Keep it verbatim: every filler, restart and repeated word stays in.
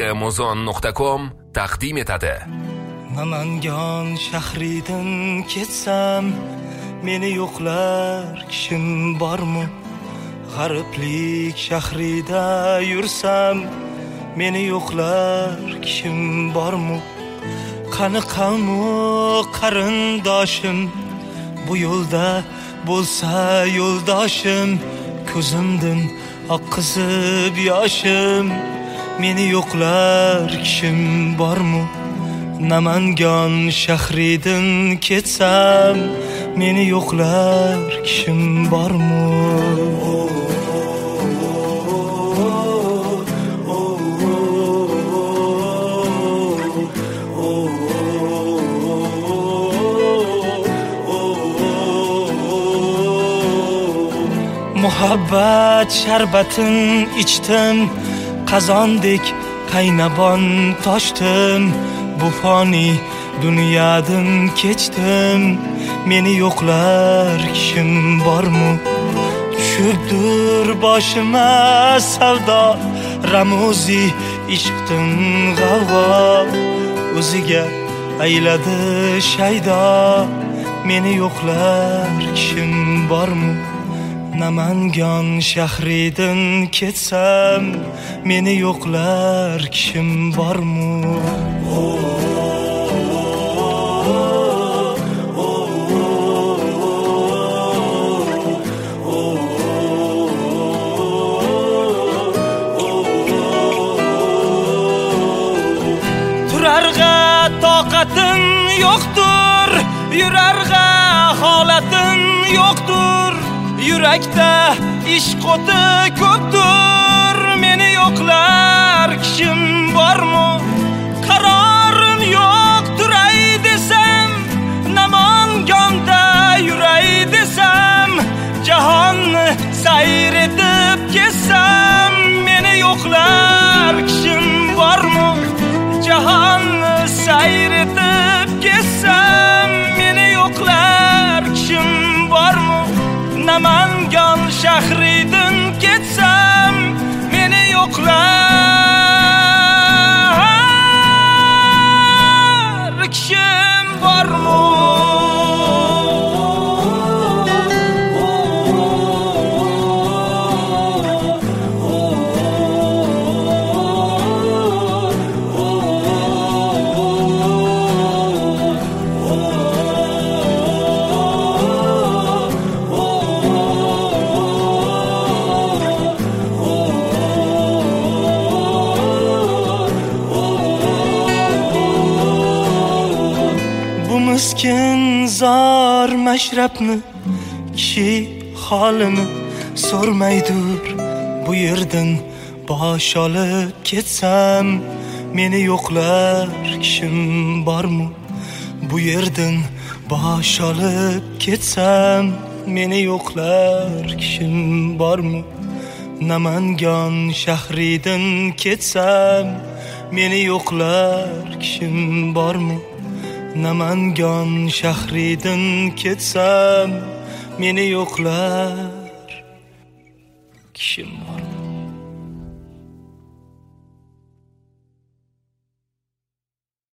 amazon nuqta com taqdim etadi. Namangan shahridan ketsam, meni yo'qlar kishim bormi? G'ariblik shahrida yursam, meni yo'qlar kishim bormi? Qani qavmu qarindoshim, bu yo'lda bo'lsa yo'ldoshim, ko'zimdan oqqizib yoshim, meni yo'qlar kishim bormi? Namangan shahridan ketsam, meni yo'qlar kishim bormi? Muhabbat sharbatin ichdim, qazondek qaynabon toshdim, bu foni dunyodan kechdim, meni yo'qlar kishim bormi? Tushibdir boshima savdo, ramuzi ishqdan g'avg'o, o'ziga ayladi shaydo, meni yo'qlar kishim bormi? Namangan shahridan ketsam, meni yo'qlar kishim bormi? Turarga toqatim yo'qdir, yurarga holatim yo'qdir, yurakda ishq o'ti ko'pdir, meni yo'qlar kishim bormi? Qarorim yo'q, turay desam, Namanganda yuray desam, jahonni sayr etib ketsam, meni yo'qlar kishim bormi? Jahonni sayr etib ketsam, meni yo'qlar kishim bormi? Namangan shahridan ketsam, meni yo'qlar kishim bormi? Miskin zor mashrabni, kishi holini so'rmaydir, bu yerdan bosh olib ketsam, meni yo'qlar kishim bormi? Bu yerdan bosh olib ketsam, meni yo'qlar kishim bormi? Namangan shahridan ketsam, meni yo'qlar kishim bormi? Namangan shahridan ketsam, meni yo'qlar kishim bormi?